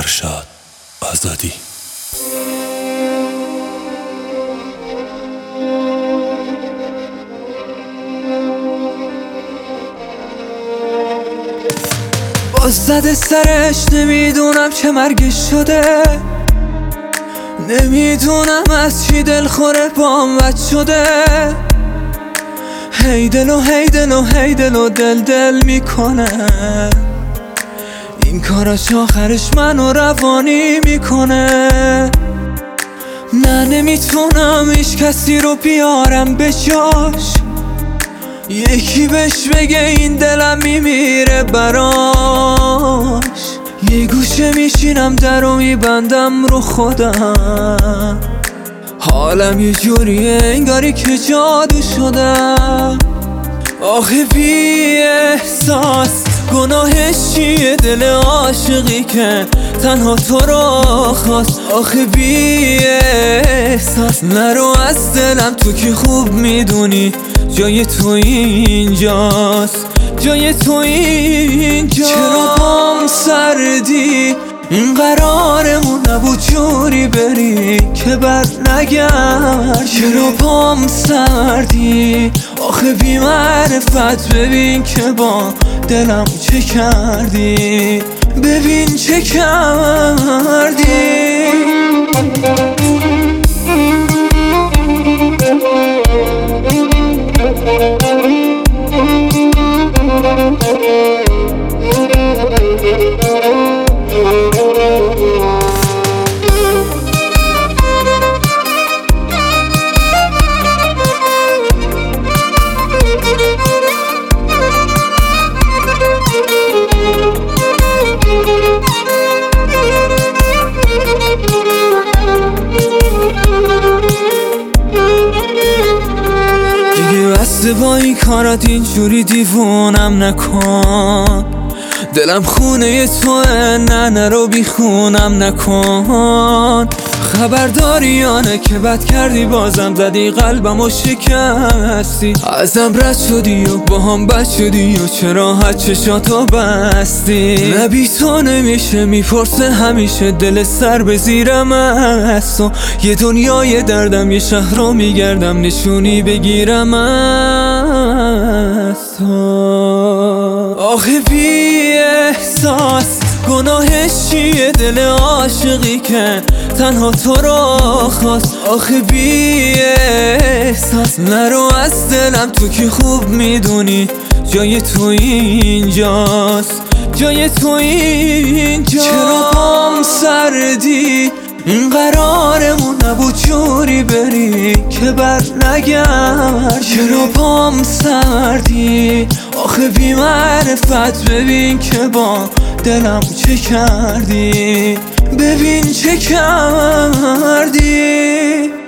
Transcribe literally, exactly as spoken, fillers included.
فرشاد آزادی. باز زده سرش، نمیدونم چه مرگش شده، نمیدونم از چی دلخوره بام بد شده. هی دل و هی دل و هی دل و دل دل میکنه، این کاراش آخرش منو روانی میکنه. نه نمیتونم هیچ کسی رو بیارم به جاش، یکی بهش بگه این دلم میمیره براش. یه گوشه میشینم در و میبندم رو خودم، حالم یه جوریه انگاری که جادو شدم. آخه بی احساس گناهش چیه دل عاشقی که تنها تو رو خواست. آخه بی احساس نرو از دلم، تو که خوب میدونی جای تو اینجاست، جای تو اینجاست. چرا بام سردی، این قرارمون نبود جوری بری که بر نگرد. چرا پام سردی، آخه بی معرفت ببین که با دلم چه کردی، ببین چه کردی. بسته با این کارات اینجوری دیوونم نکن، دلم خونه توه، نه نرو بی خونم نکن. خبرداریانه که بد کردی، بازم زدی قلبم و شکستی، ازم رد شدی و با هم بد شدی و چرا حد چشاتو بستی. نه بی تو نمیشه، میپرسه همیشه دل سر به زیرم است و یه دنیای دردم، یه شهر رو میگردم نشونی بگیرم از تو. آخه بی احساس گناهش چیه دل عاشقی که تنها تو رو خواست. آخه بی احساس نرو از دلم، تو که خوب میدونی جای تو اینجاست، جای تو اینجاست. چرا بام سردی، این قرارمون نبود جوری بری که بر نگرد. چرا پام سردی، آخه بی معرفت ببین که با دلم چه کردی، ببین چه کردی.